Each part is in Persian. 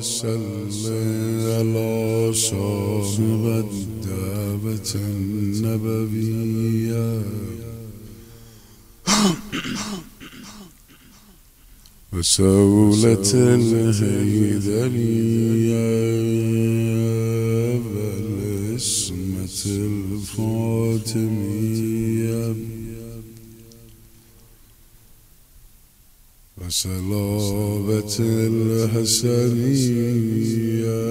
صل على صاحب الدعوة النبوية وسولة الهيدرية والاسمة الفاطمية وصلابة الحسنية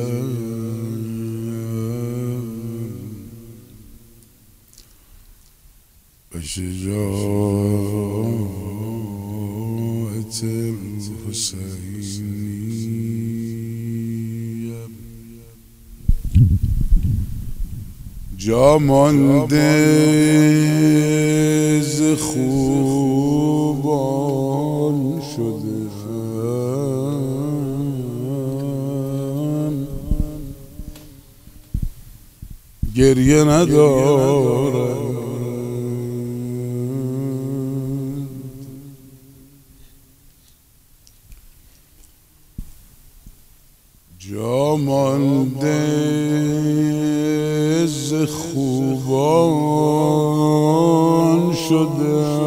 وشجاعة الحسینیه. جا مانده ز خوبان شده گریه ندارم، جا مانده ز خوبان شده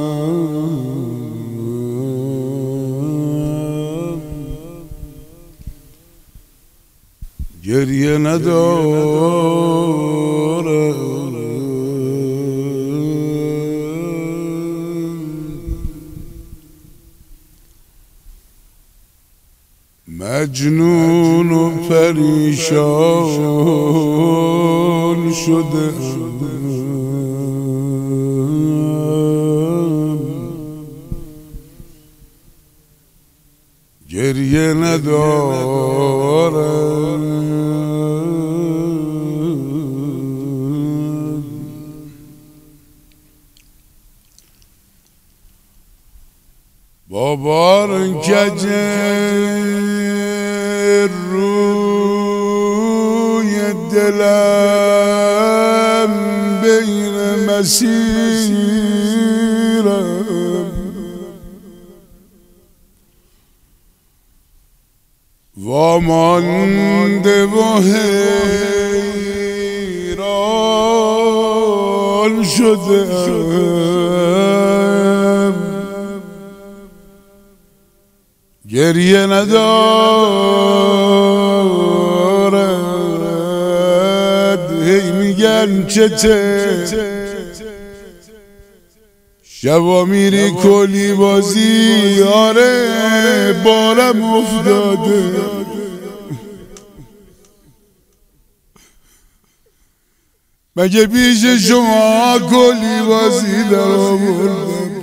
گریه نداره، مجنون و پریشان شده گریه نداره، با بار کجه روی دلم بین مسیرم وامانده و حیران شدم گریه ندارد. هی میگن چته شبا میری کلی بازی، آره بارم افتاده مگه پیش شما کلی بازی در آوردم؟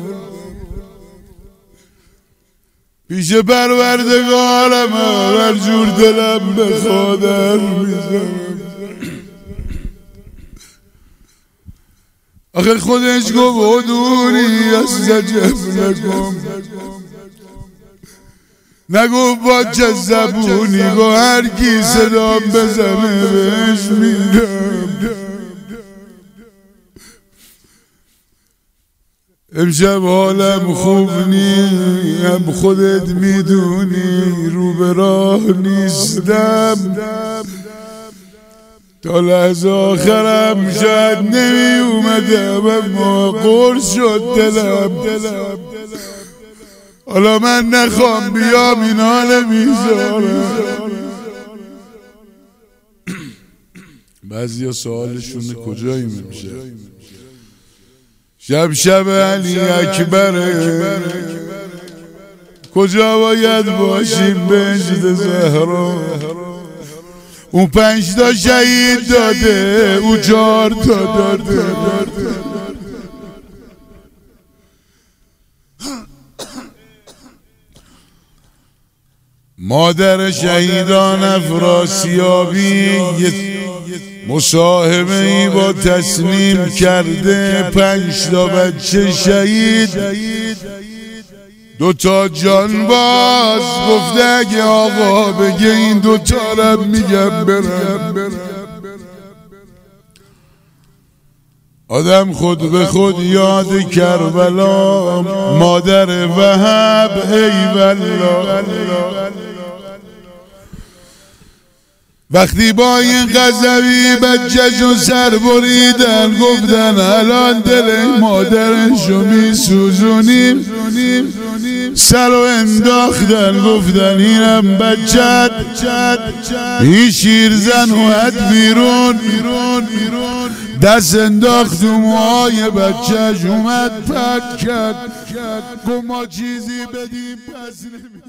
پیش پروردگارم هر جور دلم بخواد میزنم. آخه خودش گفت دوری از زجب نگفت با چه زبونی گفت هر کی صدام بزنه بهش میدم. امشب حالم خوب نی، هم خودت میدونی رو به راه نیستم، تا لحظه آخرم شاید نمی اومدم اما قرص شد دلم. حالا من نخوام بیام اینا نمیذارم. بعضی ها سوالشونه کجایی میشه؟ شب علی اکبره، کجا باید باشیم بهشت زهرا؟ اون 5 تا شهید داده، او 4 تا داده. مادر شهیدان افراسیابی مصاحبه ای با تسنیم کرده، 5 تا بچه شهید، 2 تا جان باز. گفته اگه آقا بگه این 2 تا رم میگم برم. آدم خود به خود یاد کربلا، مادر وهب ای والله وقتی با این قذبی بچه‌شو سر بریدن گفتن الان دل مادرشو میسوزونیم، سر رو انداختن گفتن اینم بچت، این شیرزن اومد بیرون، دست انداخت و موهای بچه‌ش اومد پرد کرد، گفت ما چیزی بدیم پس نمی